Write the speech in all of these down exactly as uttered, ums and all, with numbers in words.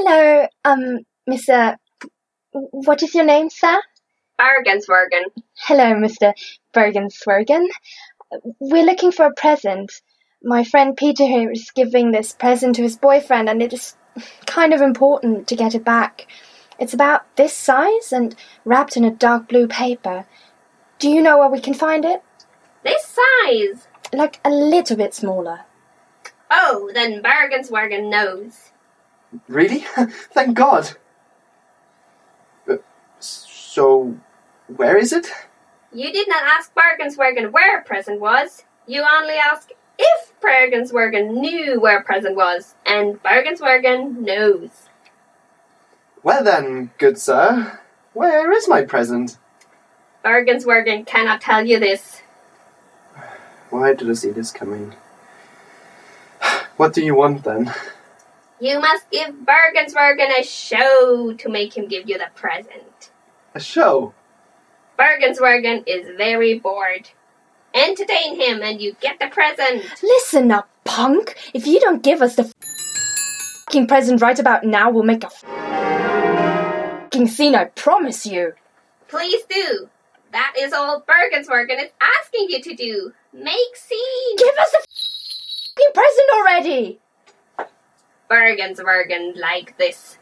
Hello, um, Mister What is your name, sir? Bergenswergen. Hello, Mister Bergenswergen. We're looking for a present. My friend Peter here is giving this present to his boyfriend, and it is kind of important to get it back. It's about this size and wrapped in a dark blue paper. Do you know where we can find it? This size? Like a little bit smaller. Oh, then Bergenswergen knows. Really? Thank God. Uh, so, where is it? You did not ask Bergenswergen where a present was. You only asked if Bergenswergen knew where a present was. And Bergenswergen knows. Well then, good sir, where is my present? Bergenswergen cannot tell you this. Why did I see this coming? What do you want then? You must give Bergenswergen a show to make him give you the present. A show? Bergenswergen is very bored. Entertain him and you get the present. Listen up, punk. If you don't give us the f***ing present right about now, we'll make a f***ing scene, I promise you. Please do. That is all Bergenswergen is asking you to do. Make scene. Give us the f***ing present already. Bergenswergen like this.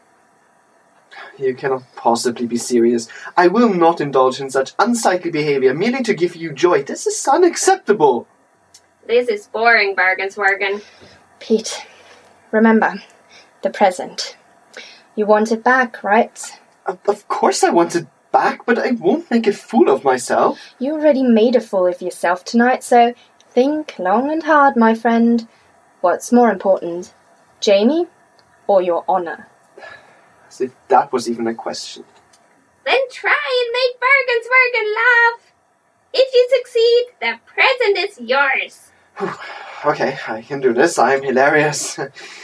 You cannot possibly be serious. I will not indulge in such unsightly behavior merely to give you joy. This is unacceptable. This is boring, Bergenswergen. Pete, remember, the present. You want it back, right? Of course I want it back, but I won't make a fool of myself. You already made a fool of yourself tonight, so think long and hard, my friend. What's more important, Jamie or your honor? As if that was even a question. Then try and make Bergenswergen laugh. If you succeed, the present is yours. Okay, I can do this. I'm hilarious.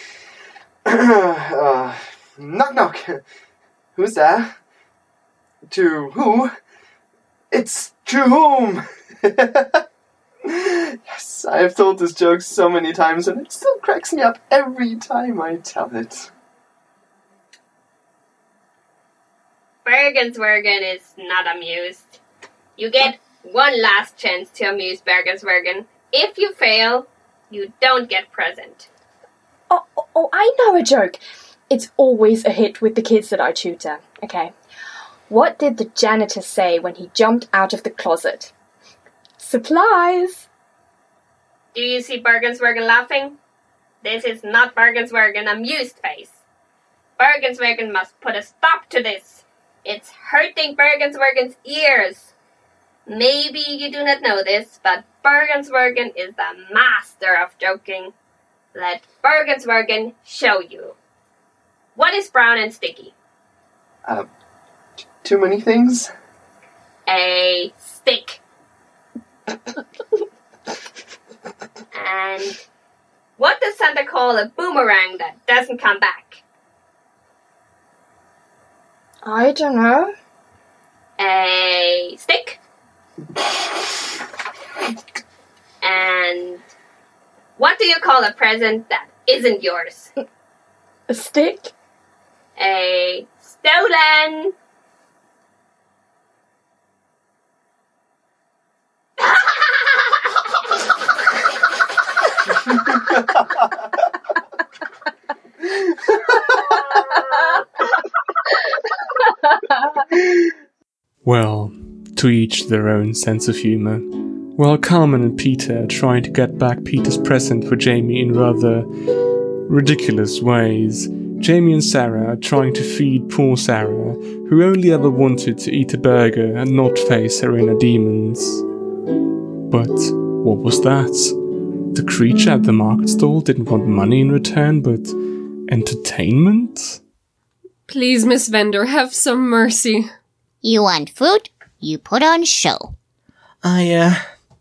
uh, knock knock. Who's there? To who? It's to whom? Yes, I have told this joke so many times and it still cracks me up every time I tell it. Bergenswergen is not amused. You get one last chance to amuse Bergenswergen. If you fail, you don't get present. Oh, oh, oh, I know a joke. It's always a hit with the kids that I tutor. Okay. What did the janitor say when he jumped out of the closet? Supplies! Do you see Bergenswergen laughing? This is not Bergenswergen amused face. Bergenswergen must put a stop to this. It's hurting Bergenswergen's ears. Maybe you do not know this, but Bergenswergen is the master of joking. Let Bergenswergen show you. What is brown and sticky? Uh, t- too many things? A stick. And what does Santa call a boomerang that doesn't come back? I don't know. A stick. And what do you call a present that isn't yours? A stick? A stolen. Well, to each their own sense of humour. While Carmen and Peter are trying to get back Peter's present for Jamie in rather ridiculous ways, Jamie and Sarah are trying to feed poor Sarah, who only ever wanted to eat a burger and not face her inner demons. But what was that? The creature at the market stall didn't want money in return, but entertainment? Please, Miss Vendor, have some mercy. You want food? You put on show. I, uh...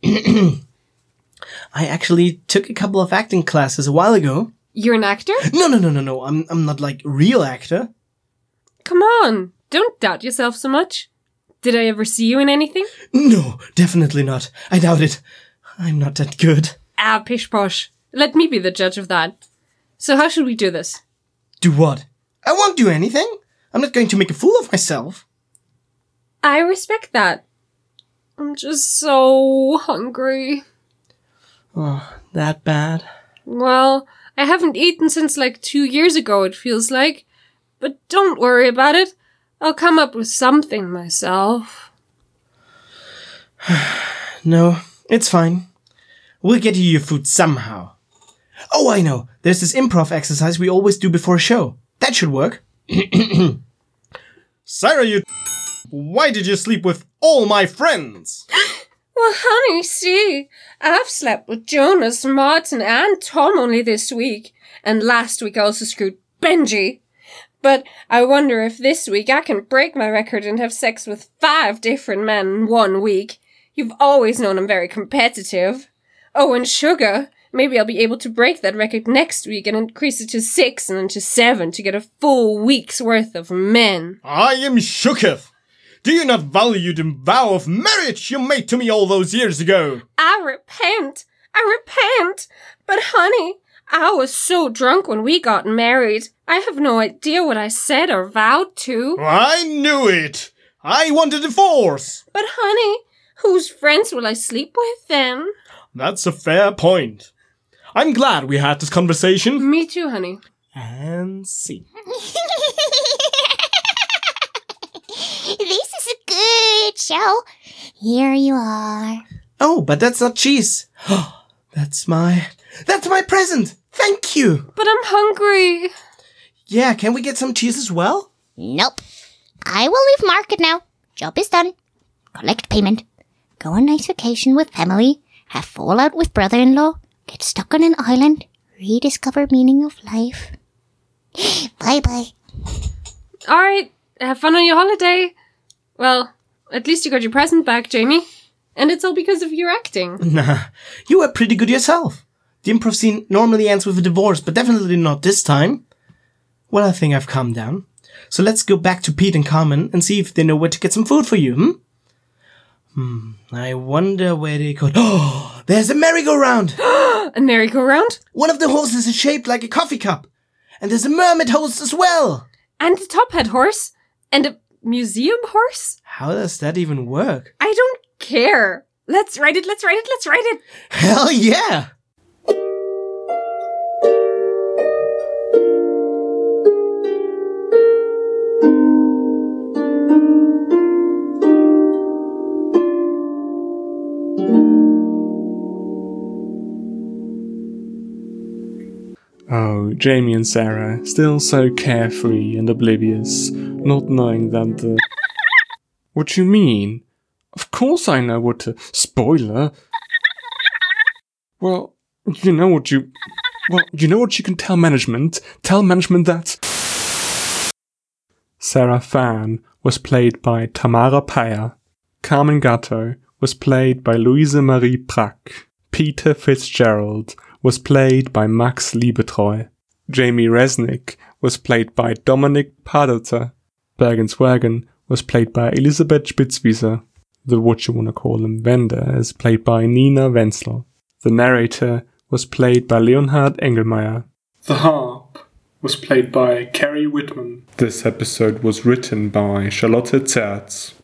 I actually took a couple of acting classes a while ago. You're an actor? No, no, no, no, no. I'm, I'm not like real actor. Come on, don't doubt yourself so much. Did I ever see you in anything? No, definitely not. I doubt it. I'm not that good. Ah, pish posh. Let me be the judge of that. So how should we do this? Do what? I won't do anything. I'm not going to make a fool of myself. I respect that. I'm just so hungry. Oh, that bad? Well, I haven't eaten since like two years ago, it feels like. But don't worry about it. I'll come up with something myself. No, it's fine. We'll get you your food somehow. Oh, I know. There's this improv exercise we always do before a show. That should work. Sarah, you... Why did you sleep with all my friends? Well, honey, see, I've slept with Jonas, Martin, and Tom only this week. And last week I also screwed Benji. But I wonder if this week I can break my record and have sex with five different men in one week. You've always known I'm very competitive. Oh, and sugar. Maybe I'll be able to break that record next week and increase it to six and then to seven to get a full week's worth of men. I am shooketh. Do you not value the vow of marriage you made to me all those years ago? I repent. I repent. But honey, I was so drunk when we got married. I have no idea what I said or vowed to. I knew it. I want a divorce. But honey, whose friends will I sleep with then? That's a fair point. I'm glad we had this conversation. Me too, honey. And see. This is a good show. Here you are. Oh, but that's not cheese. That's my... That's my present. Thank you. But I'm hungry. Yeah, can we get some cheese as well? Nope. I will leave market now. Job is done. Collect payment. Go on nice vacation with family. Have fallout with brother-in-law. Get stuck on an island. Rediscover meaning of life. Bye-bye. Alright, have fun on your holiday. Well, at least you got your present back, Jamie. And it's all because of your acting. Nah, you were pretty good yourself. The improv scene normally ends with a divorce, but definitely not this time. Well, I think I've calmed down. So let's go back to Pete and Carmen and see if they know where to get some food for you, hmm? Hmm, I wonder where they could... Oh, there's a merry-go-round! A merry-go-round? One of the horses is shaped like a coffee cup. And there's a mermaid horse as well. And a top hat horse? And a museum horse? How does that even work? I don't care. Let's ride it, let's ride it, let's ride it. Hell yeah! Oh, Jamie and Sarah, still so carefree and oblivious, not knowing that the... What you mean? Of course I know what to... Spoiler! Well, you know what you... Well, you know what you can tell management? Tell management that... Sarah Fan was played by Tamara Payer. Carmen Gatto was played by Louise Marie Brack. Peter Fitzgerald was played by Max Liebetreu. Jamie Resnick was played by Dominic Padotta. Bergenswergen was played by Elisabeth Spitzwieser. The what you wanna call him vendor is played by Nina Wenzel. The narrator was played by Leonhard Engelmeyer. The harp was played by Carrie Whitman. This episode was written by Charlotte Zerz.